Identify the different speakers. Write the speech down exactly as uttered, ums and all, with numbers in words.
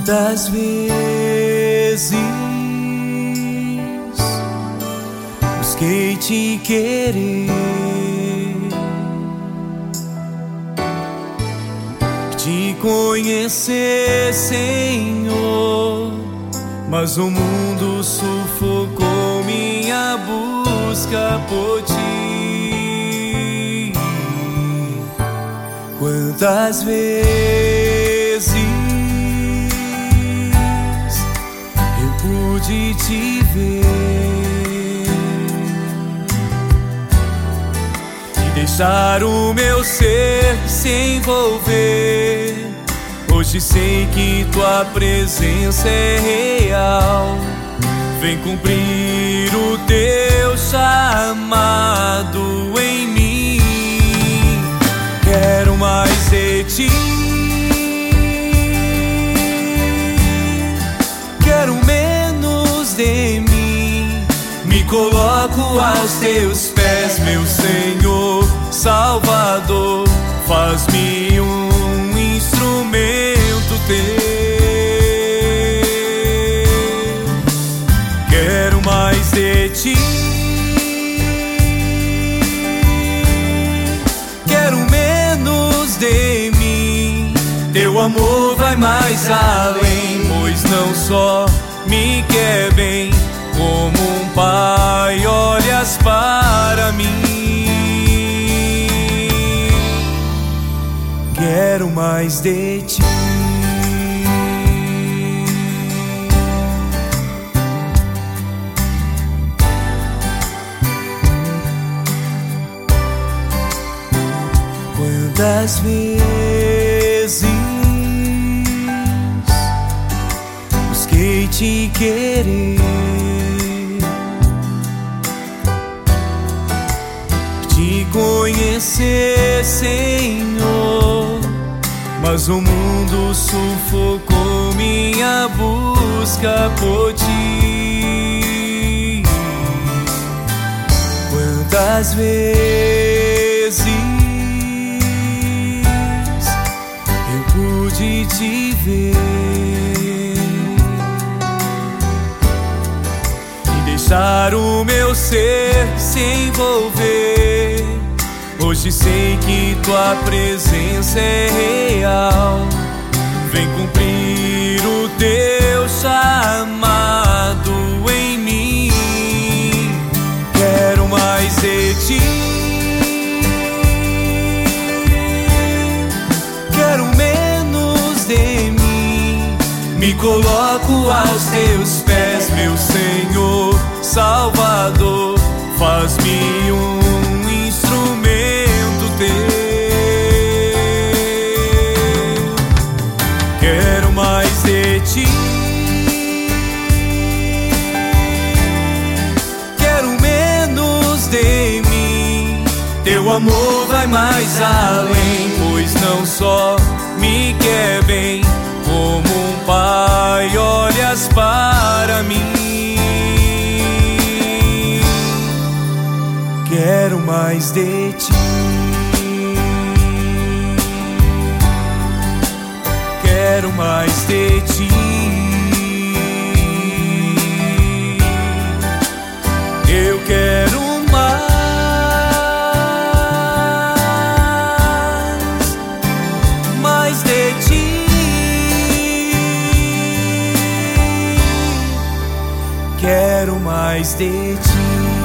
Speaker 1: Quantas vezes busquei te querer, te conhecer, Senhor, mas o mundo sufocou minha busca por ti. Quantas vezes eu pude te ver e deixar o meu ser se envolver. Hoje sei que tua presença é real. Vem cumprir o teu chamado em mim. Quero mais de ti, quero menos de mim. Me coloco aos teus pés, meu Senhor, Salvador. Faz-me um instrumento teu. Quero mais de ti, quero menos de mim. Teu amor vai mais além, pois não só me quer bem, como um pai olhas para mim. Quero mais de ti. Quantas vezes busquei te querer, te conhecer, Senhor, mas o mundo sufocou minha busca por ti. Quantas vezes eu pude te ver e deixar o meu ser se envolver. Hoje sei que tua presença é real. Vem cumprir o teu chamado em mim. Quero mais de ti, quero menos de mim. Me coloco aos teus pés, meu Senhor, Salvador. Faz-me um instrumento teu. Quero mais de ti, quero menos de mim. Teu amor vai mais além, pois não só me quer bem, como um pai olhas para mim. Quero mais de ti, quero mais de ti. Eu quero mais, mais de ti. Quero mais de ti.